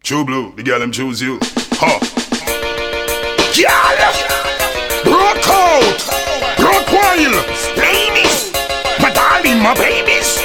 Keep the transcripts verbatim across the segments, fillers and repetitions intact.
True blue, the girl them choose you. Ha. Girl, broke out, broke wild, ladies, my darling, my babies.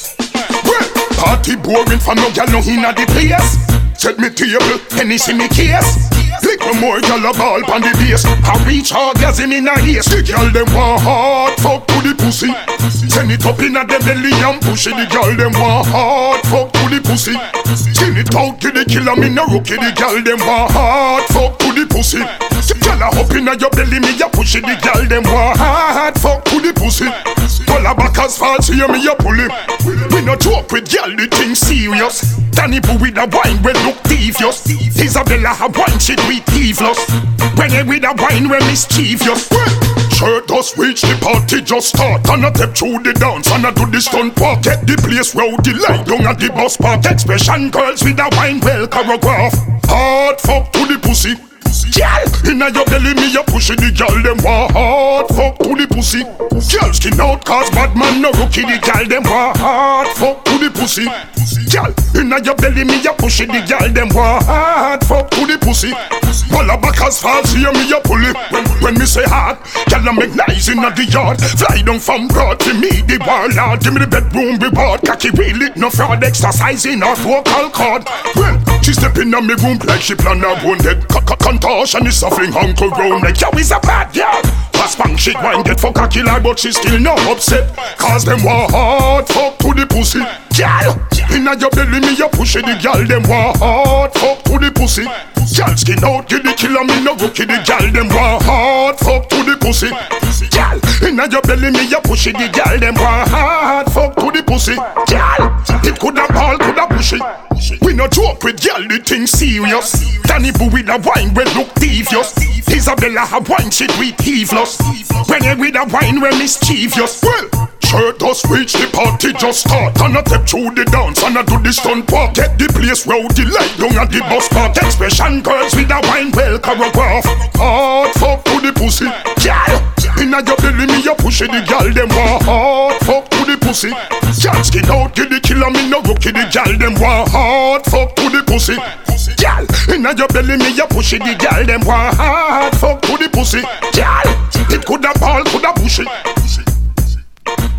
Well, party boring for no girl no inna the place. Set me table, penny see me case. Little more girl a ball pon the base. I reach orgasm in a haze. The girl them want hard fuck to the pussy. Send it up inna them belly and push it. The girl them want hard fuck to the pussy. Send it out to the killer, me no rookie. The girl them want hard fuck to the pussy. The girl a up inna your belly, me a push it. The girl them want hard fuck to the pussy. Pull a back as far as hear me a pull him. We no joke with girl, the thing serious. Danny Boo with a wine we look devious. Isabella a wine shit we thieveless. When you with a wine we mischievous. Shirt just reach the party just start. And I step through the dance and I do the stunt walk. Get the place rowdy like down at the bus park. Expression girls with a wine well choreograph. Hard fuck to the pussy. Girl, inna your belly me a push it. The girl them want hard fuck to the pussy. Girl skin out cause bad man no rookie. The girl them want hard fuck to the pussy. Girl, inna your belly me a push it. The girl them want hard fuck to the pussy. Pull a back as far as hear me a pull it. When, when me say hard, girl a make nice inna the yard. Fly down from broad to me the warlord. Give me the bedroom reward. Cocky wheel it no fraud. Exercising her vocal cord. Well, she step inna me room like she plan her own dead. Contortion is suffering uncle round like yo is a bad girl. Pass bang she grind get fuck a killer but she still no upset. Cause them want hard fuck to the pussy. Girl, inna your belly me a push it. The girl them want hard fuck to the pussy. Girl skin out get the killer me no rookie. The girl them want hard fuck to the pussy. Girl, inna your belly me a push it. The girl them want hard fuck to the pussy. Girl, it coulda ball coulda push it. We no joke with girl, the thing serious. Danny Boo with a wine we look devious. Isabella a wine shit we thieveless. When you with a wine we mischievous. Well, shirt just reach the party just start. And I step through the dance and I do the stunt walk. Get the place rowdy like down at the bus park. Expression girls with a wine well choreograph. Hard fuck to the pussy. Girl, inna your belly me a push it. The girl them want hard fuck to the pussy. Girl skin out get the killer me no rookie. The girl them want hard fuck to the pussy. Girl, inna your belly me a push it. The girl them want hard fuck to the pussy. Girl, it coulda ball coulda push it.